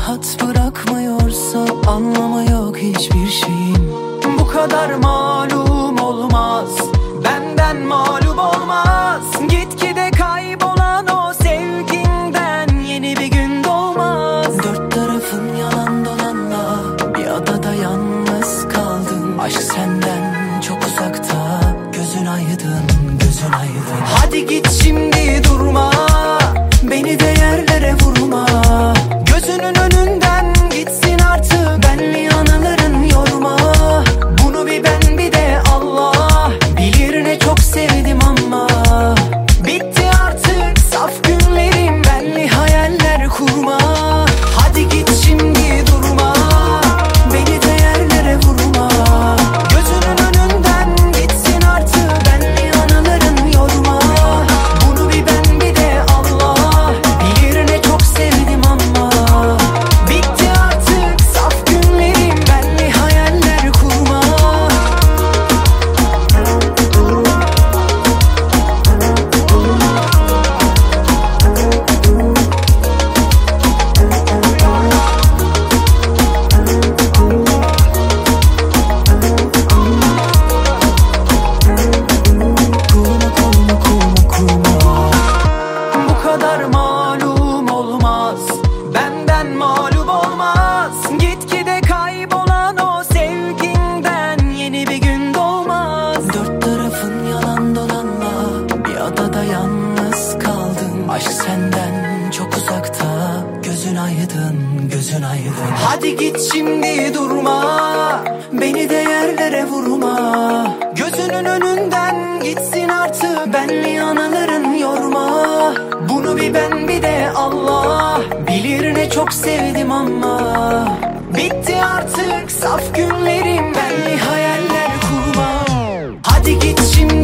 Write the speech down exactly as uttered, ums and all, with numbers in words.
rahat bırakmıyorsa anlamı yok hiçbir şeyin. Bu kadar malum olmaz, benden mağlup olmaz. Gitgide kaybolan o sevginden yeni bir gün doğmaz. Dört tarafın yalan dolanla bir adada yalnız kaldın. Aşk senden çok uzakta, gözün aydın, gözün aydın. Hadi git şimdi durma, beni de yerlere vurma. Gözünün önünden gitsin artık benli anıların yorma. Bunu bir ben bir de Allah bilir ne çok sevdim ama bitti artık saf günlerim, benli hayaller kurma. Hadi git şimdi durma, beni de yerlere vurma. Gözünün önünden gitsin artık benli anıların yorma. Bunu bir ben bir de Allah bilir ne çok sevdim ama bitti artık saf günlerim, benli hayaller kurma. Kurma kurma kurma kurma. Bu kadar malum olmaz, benden mağlup olmaz. Gitgide kaybolan o sevginden yeni bir gün doğmaz. Dört tarafın yalan dolanla bir adada yalnız kaldın. Aşk senden çok uzakta, gözün aydın, gözün aydın. Hadi git şimdi durma, beni de yerlere vurma. Gözünün önünden gitsin artık benli anıların yorma. Bunu bir ben bir de Allah bilir ne çok sevdim ama bitti artık saf günlerim, benli hayaller kurma. Hadi git şimdi